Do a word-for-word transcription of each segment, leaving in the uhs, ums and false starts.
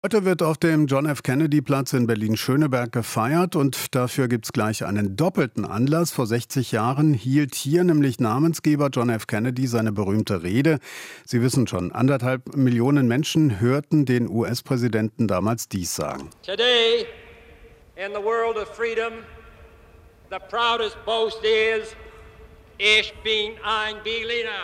Heute wird auf dem John F. Kennedy-Platz in Berlin-Schöneberg gefeiert und dafür gibt es gleich einen doppelten Anlass. Vor sechzig Jahren hielt hier nämlich Namensgeber John F. Kennedy seine berühmte Rede. Sie wissen schon, anderthalb Millionen Menschen hörten den U S-Präsidenten damals dies sagen. Today, in the world of freedom, the proudest boast is, ich bin ein Berliner.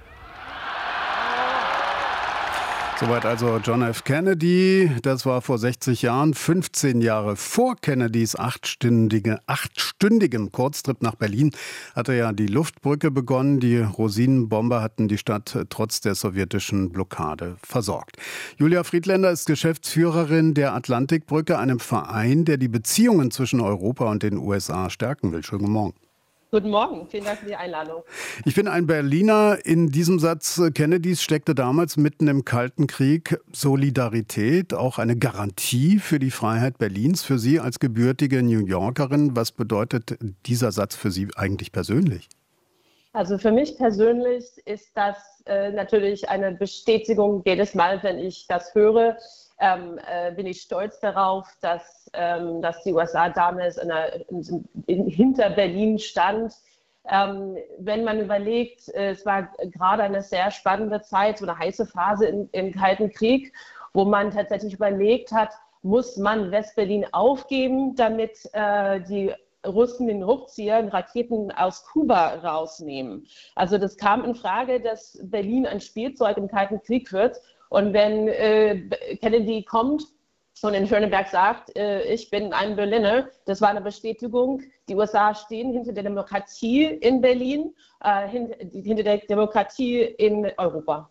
Soweit also John F. Kennedy. Das war vor sechzig Jahren, fünfzehn Jahre vor Kennedys achtstündige, achtstündigem Kurztrip nach Berlin hatte ja die Luftbrücke begonnen. Die Rosinenbomber hatten die Stadt trotz der sowjetischen Blockade versorgt. Julia Friedländer ist Geschäftsführerin der Atlantikbrücke, einem Verein, der die Beziehungen zwischen Europa und den U S A stärken will. Schönen guten Morgen. Guten Morgen, vielen Dank für die Einladung. Ich bin ein Berliner. In diesem Satz Kennedys steckte damals mitten im Kalten Krieg Solidarität, auch eine Garantie für die Freiheit Berlins. Für Sie als gebürtige New Yorkerin, was bedeutet dieser Satz für Sie eigentlich persönlich? Also für mich persönlich ist das äh, natürlich eine Bestätigung. Jedes Mal, wenn ich das höre, ähm, äh, bin ich stolz darauf, dass, ähm, dass die U S A damals in einer, in, in, hinter Berlin stand. Ähm, wenn man überlegt, äh, es war gerade eine sehr spannende Zeit, so eine heiße Phase in, im Kalten Krieg, wo man tatsächlich überlegt hat, muss man West-Berlin aufgeben, damit äh, die Russen den Rückzieher, Raketen aus Kuba rausnehmen. Also das kam in Frage, dass Berlin ein Spielzeug im Kalten Krieg wird. Und wenn äh, Kennedy kommt und in Schöneberg sagt, äh, ich bin ein Berliner, das war eine Bestätigung. Die U S A stehen hinter der Demokratie in Berlin, äh, hinter, hinter der Demokratie in Europa.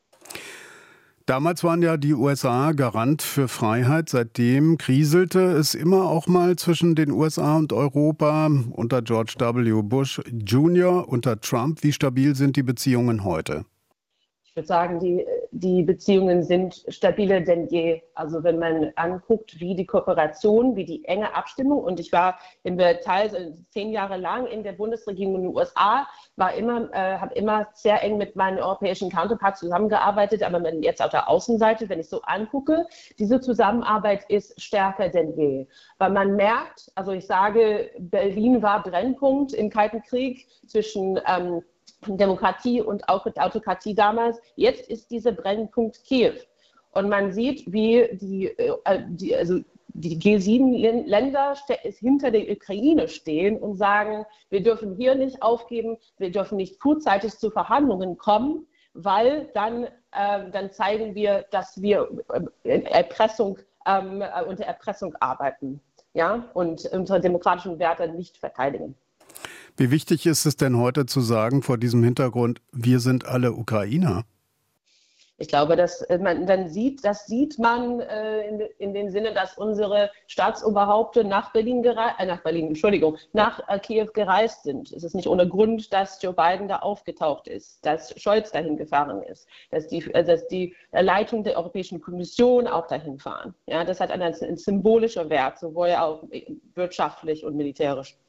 Damals waren ja die U S A Garant für Freiheit. Seitdem kriselte es immer auch mal zwischen den U S A und Europa unter George W. Bush Junior, unter Trump. Wie stabil sind die Beziehungen heute? Ich würde sagen, die, die Beziehungen sind stabiler denn je. Also wenn man anguckt, wie die Kooperation, wie die enge Abstimmung, und ich war in der Teil zehn Jahre lang in der Bundesregierung in den U S A, war immer, äh, habe immer sehr eng mit meinen europäischen Counterparts zusammengearbeitet, aber wenn jetzt auf der Außenseite, wenn ich so angucke, diese Zusammenarbeit ist stärker denn je. Weil man merkt, also ich sage, Berlin war Brennpunkt im Kalten Krieg zwischen ähm, Demokratie und auch Autokratie damals. Jetzt ist dieser Brennpunkt Kiew. Und man sieht, wie die, äh, die, also die G sieben Länder hinter der Ukraine stehen und sagen, wir dürfen hier nicht aufgeben, wir dürfen nicht frühzeitig zu Verhandlungen kommen, weil dann, äh, dann zeigen wir, dass wir äh, Erpressung, ähm, unter Erpressung arbeiten, ja, und unsere demokratischen Werte nicht verteidigen. Wie wichtig ist es denn heute zu sagen, vor diesem Hintergrund, wir sind alle Ukrainer? Ich glaube, dass man dann sieht, das sieht man äh, in, in dem Sinne, dass unsere Staatsoberhaupte nach Berlin, äh, nach Berlin, Entschuldigung, nach äh, Kiew gereist sind. Es ist nicht ohne Grund, dass Joe Biden da aufgetaucht ist, dass Scholz dahin gefahren ist, dass die, äh, dass die Leitung der Europäischen Kommission auch dahin fahren. Ja, das hat einen, einen symbolischen Wert, sowohl auch wirtschaftlich und militärisch.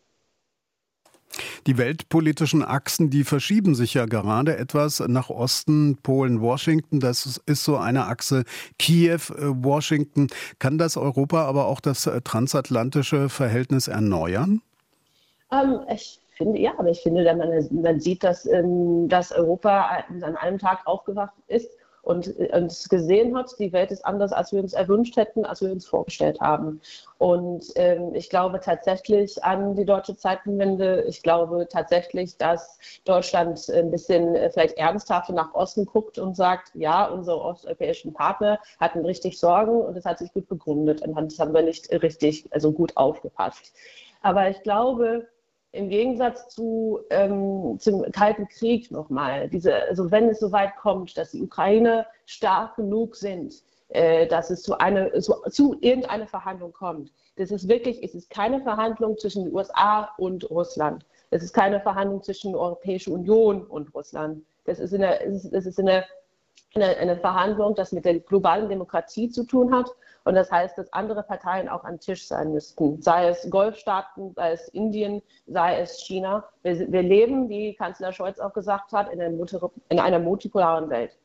Die weltpolitischen Achsen, die verschieben sich ja gerade etwas nach Osten, Polen, Washington. Das ist so eine Achse Kiew, Washington. Kann das Europa aber auch das transatlantische Verhältnis erneuern? Ähm, ich finde, ja, aber ich finde, man, man sieht, dass, ähm, dass Europa an einem Tag aufgewacht ist und uns gesehen hat, die Welt ist anders, als wir uns erwünscht hätten, als wir uns vorgestellt haben. Und ähm, ich glaube tatsächlich an die deutsche Zeitenwende. Ich glaube tatsächlich, dass Deutschland ein bisschen äh, vielleicht ernsthafter nach Osten guckt und sagt, ja, unsere osteuropäischen Partner hatten richtig Sorgen und das hat sich gut begründet und das haben wir nicht richtig, also gut aufgepasst. Aber ich glaube, im Gegensatz zu, ähm, zum Kalten Krieg nochmal, diese, also wenn es so weit kommt, dass die Ukraine stark genug sind, äh, dass es zu, eine, zu, zu irgendeiner Verhandlung kommt. Das ist wirklich, es ist keine Verhandlung zwischen den U S A und Russland. Es ist keine Verhandlung zwischen der Europäischen Union und Russland. Das ist eine, es ist, es ist eine Eine, eine Verhandlung, das mit der globalen Demokratie zu tun hat. Und das heißt, dass andere Parteien auch am Tisch sein müssten. Sei es Golfstaaten, sei es Indien, sei es China. Wir, wir leben, wie Kanzler Scholz auch gesagt hat, in einer, in einer multipolaren Welt.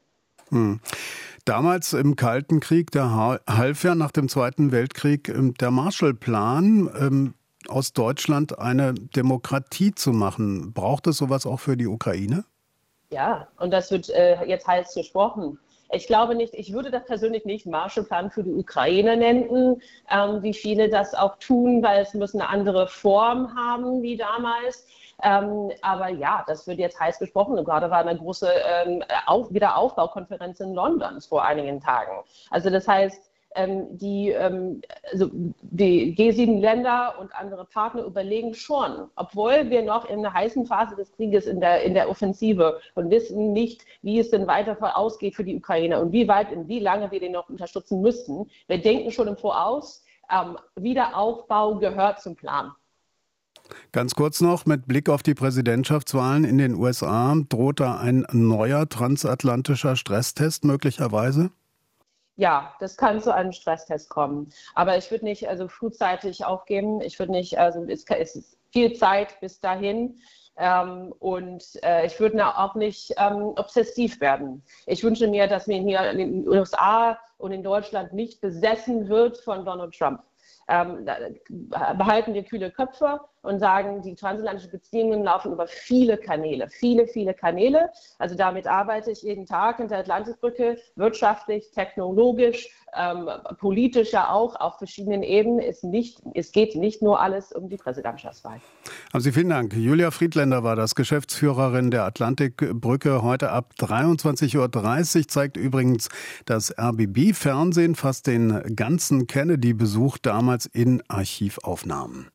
Hm. Damals im Kalten Krieg, da half ja nach dem Zweiten Weltkrieg der Marshallplan, ähm, aus Deutschland eine Demokratie zu machen. Braucht es sowas auch für die Ukraine? Ja, und das wird äh, jetzt heiß gesprochen. Ich glaube nicht, ich würde das persönlich nicht Marshallplan für die Ukraine nennen, ähm, wie viele das auch tun, weil es muss eine andere Form haben wie damals. Ähm, aber ja, das wird jetzt heiß besprochen. Und gerade war eine große ähm, Auf- Wiederaufbaukonferenz in London vor einigen Tagen. Also das heißt, ähm, die, ähm, also die G sieben Länder und andere Partner überlegen schon, obwohl wir noch in der heißen Phase des Krieges in der, in der Offensive und wissen nicht, wie es denn weiter ausgeht für die Ukraine und wie weit und wie lange wir den noch unterstützen müssen. Wir denken schon im Voraus, ähm, Wiederaufbau gehört zum Plan. Ganz kurz noch, mit Blick auf die Präsidentschaftswahlen in den U S A, droht da ein neuer transatlantischer Stresstest möglicherweise? Ja, das kann zu einem Stresstest kommen. Aber ich würde nicht also frühzeitig aufgeben. Ich würde nicht, also es ist viel Zeit bis dahin. Ähm, und äh, ich würde auch nicht ähm, obsessiv werden. Ich wünsche mir, dass mir hier in den U S A und in Deutschland nicht besessen wird von Donald Trump. Ähm, behalten wir kühle Köpfe und sagen, die transatlantischen Beziehungen laufen über viele Kanäle, viele, viele Kanäle. Also damit arbeite ich jeden Tag in der Atlantikbrücke, wirtschaftlich, technologisch, ähm, politisch ja auch, auf verschiedenen Ebenen. Es, nicht, es geht nicht nur alles um die Präsidentschaftswahl. Haben Sie vielen Dank. Julia Friedländer war das, Geschäftsführerin der Atlantikbrücke. Heute ab dreiundzwanzig Uhr dreißig zeigt übrigens das R B B-Fernsehen fast den ganzen Kennedy-Besuch damals in Archivaufnahmen.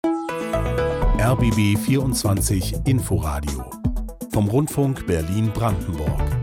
R B B vierundzwanzig Inforadio vom Rundfunk Berlin-Brandenburg.